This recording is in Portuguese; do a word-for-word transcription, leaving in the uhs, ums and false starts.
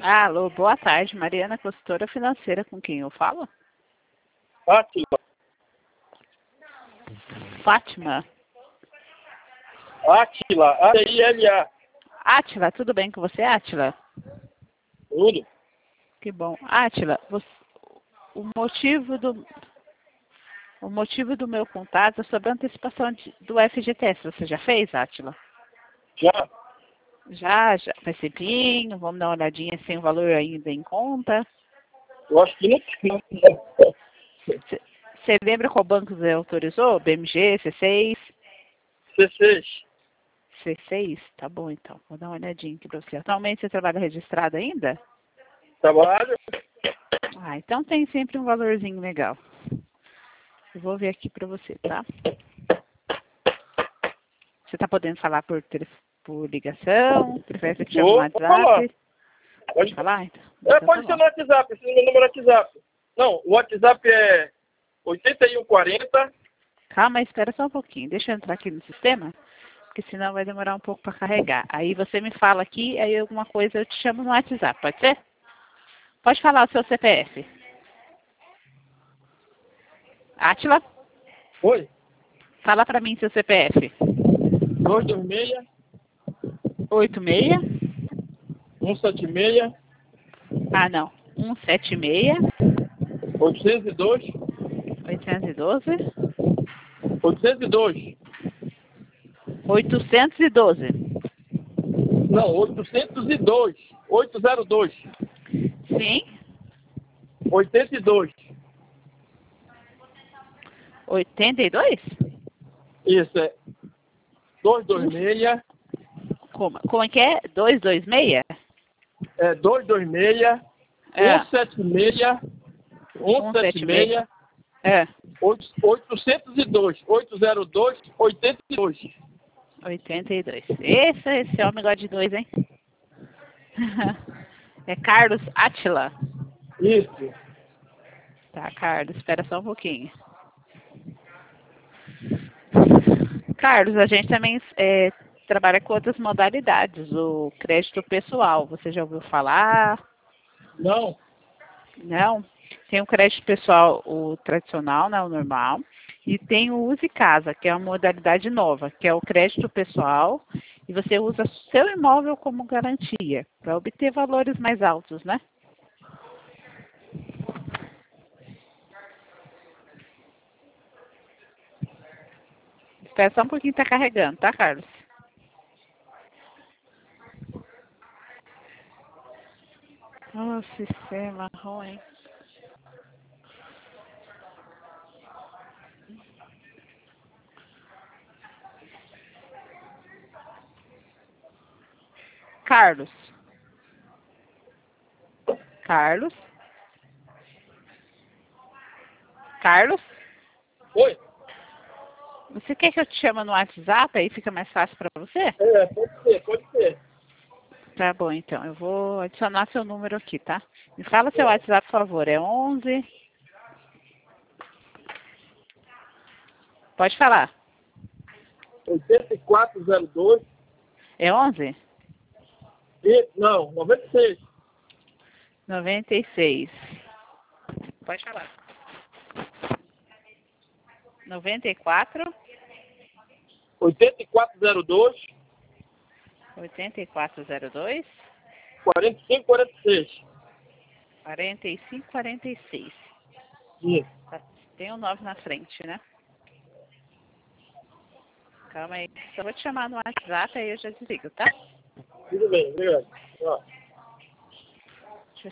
Alô, boa tarde, Mariana, consultora financeira, com quem eu falo? Átila. Fátima. Átila, A T I L A. Átila, tudo bem com você, Átila? Tudo. Que bom. Átila, você, o motivo do o motivo do meu contato é sobre a antecipação de, do F G T S. Você já fez, Átila? Já. Já, já. Faz tempinho, vamos dar uma olhadinha sem o valor ainda em conta. Eu acho que não tem. Você lembra qual banco você autorizou? B M G, C seis? C seis. C seis? Tá bom, então. Vou dar uma olhadinha aqui pra você. Atualmente você trabalha registrado ainda? Trabalho. Ah, então tem sempre um valorzinho legal. Eu vou ver aqui pra você, tá? Você tá podendo falar por, telef- por ligação? Prefere que eu te chame no Vou falar. WhatsApp? Pode, Pode falar, então? é, Então tá pode ser bom. no WhatsApp. Esse é o meu número WhatsApp. Não, o WhatsApp é oitenta e um quarenta. Calma, espera só um pouquinho. Deixa eu entrar aqui no sistema, porque senão vai demorar um pouco para carregar. Aí você me fala aqui, aí alguma coisa eu te chamo no WhatsApp, pode ser? Pode falar o seu C P F. Átila, Oi. fala para mim seu C P F. dois dois seis, oito seis. um sete seis, Ah, não. um sete seis. oitocentos e dois, oitocentos e doze. oitocentos e dois. oitocentos e doze. Não, oitocentos e dois. oitocentos e dois. Sim. oitenta e dois. oitenta e dois? Isso é dois dois seis, Como, como é que é? duzentos e vinte e seis? é dois dois seis, É. um sete seis, um sete seis, É. oitocentos e dois, oitocentos e dois, oitenta e dois. oitenta e dois. Esse, esse homem gosta de dois, hein? É Carlos Átila. Isso. Tá, Carlos, espera só um pouquinho. Carlos, a gente também é, trabalha com outras modalidades. O crédito pessoal, você já ouviu falar? Não. Não? Tem o crédito pessoal, o tradicional, né, o normal. E tem o Use Casa, que é uma modalidade nova, que é o crédito pessoal. E você usa seu imóvel como garantia, para obter valores mais altos, né? Espera só um pouquinho, tá carregando, tá, Carlos? Oh, sistema ruim. Carlos. Carlos. Carlos. Oi? Você quer que eu te chame no WhatsApp? Aí fica mais fácil para você? É, pode ser, pode ser. Tá bom, então. Eu vou adicionar seu número aqui, tá? Me fala seu WhatsApp, por favor. É onze. Pode falar. oitenta e quatro zero dois. É onze? E, não, noventa e seis. noventa e seis. Pode falar. noventa e quatro. oitenta e quatro zero dois. oitenta e quatro zero dois. quarenta e cinco quarenta e seis. quarenta e cinco quarenta e seis. Isso. Tá, tem um nove na frente, né? Calma aí. Só vou te chamar no WhatsApp, aí eu já desligo, tá? Tudo bem, obrigado. Ó.